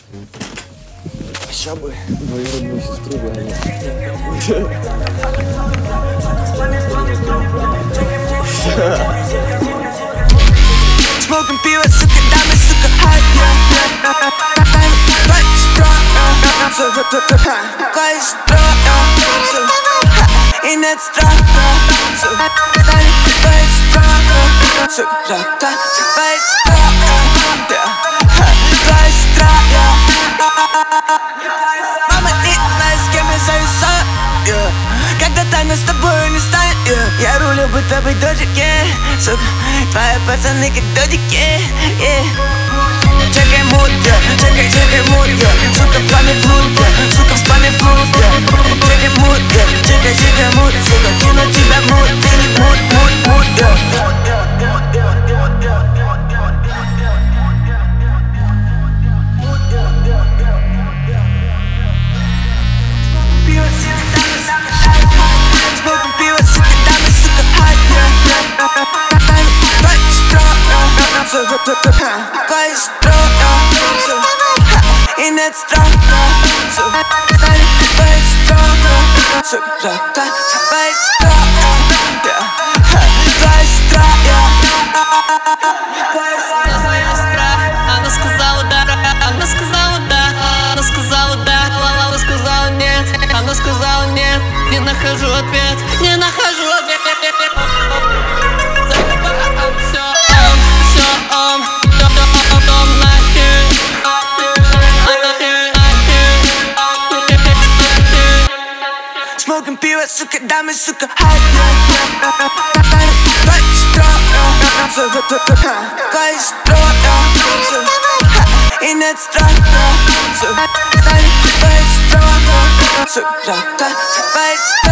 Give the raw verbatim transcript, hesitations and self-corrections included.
Ща бы двоюродную сестру гонять. Смоким пиво, сука, дамы, сука, хайп, ставим твой строй, сука, твой строй, и нет страха, сука, ставим твой строй, сука, твой строй, твой строй. Мама не знает, с кем я зависаю, yeah. Когда тайна с тобой не станет, yeah. Я рулю, будто бы дожики, сука. Твои пацаны как додики, yeah. Чекай мут, yeah. Чекай, чекай мут, yeah. Сука, в спаме флут, yeah. Сука, в спаме флут, yeah. Чекай мут, yeah. Чекай, чекай мут, сука. Кину тебя мут, денег мут, мут, мут, yeah. Твой строй, и нет страха, ставим твой строй, сука, твой строй, твой строй. Твоя страх, она сказала да, она сказала да, она сказала да, она сказала нет, она сказала нет, не нахожу ответ, не нахожу ответ. Смоким пиво, сука, дамы, сука, хайп, ставим твой строй, твой строй, и нет страха, ставим твой строй, твой строй.